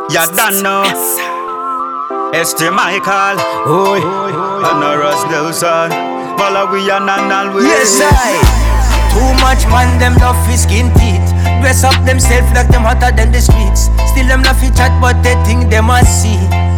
You don't know. St. Michael, oi, and a Ross Nelson, Malawi and always. Yes, I. Too much man, them love his skin teeth. Dress up themselves like them hotter than the streets. Still them love fi chat, but they think they must see.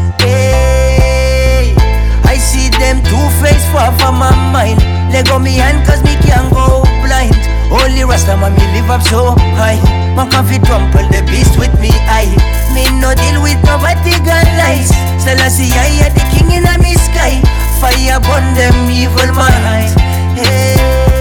Hey, I see them two-faced far from my mind. Let go me hand cause me can't go blind. Only Rasta man me live up so high. Man can fi trample the beast with me eye. Me no deal with poverty and lies. Selassie I the king in a me sky. Fire burn them evil minds. Hey.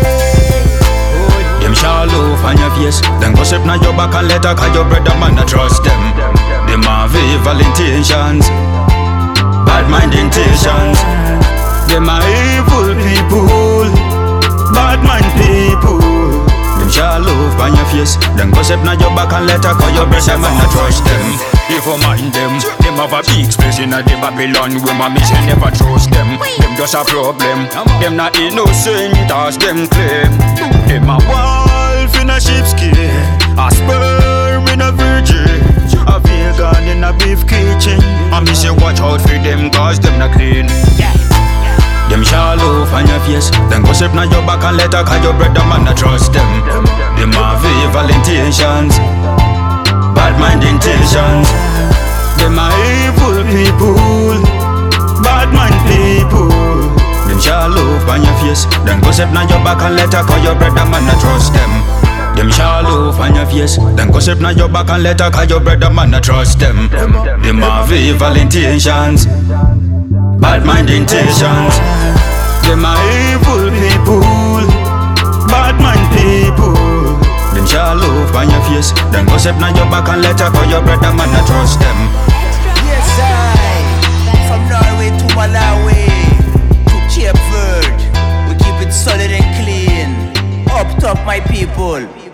Them shallow on your face, then gossip na your back and later call your brother man I trust them. Them have evil intentions, bad mind intentions. Them are evil people, bad mind people. Them shallow on your face, then gossip na your back and later call your brother man I trust them. If you mind them have a big space in the Babylon where my mission never trust them. Them just a problem, them not innocent as them claim. Them a wolf in a sheepskin, a sperm in a virgin, a vegan in a beef kitchen. And me say watch out for them cause them not clean. Them shallow on your face, then gossip na your back and later call your brother man I trust them. Them have evil intentions, bad mind intentions. Them are evil people, bad mind people. Them shallow on your face, then gossip na your back and later call your brother man I trust them. Them shallow on your face, then gossip na your back and later call your brother man I trust them. Them have evil intentions, bad mind intentions. Them are evil people, bad mind people. Them shallow on your face, then gossip na your back and later call your brother man I trust them. Yes, I. From Norway to Malawi to Cape Verde, we keep it solid and clean. Up top, my people.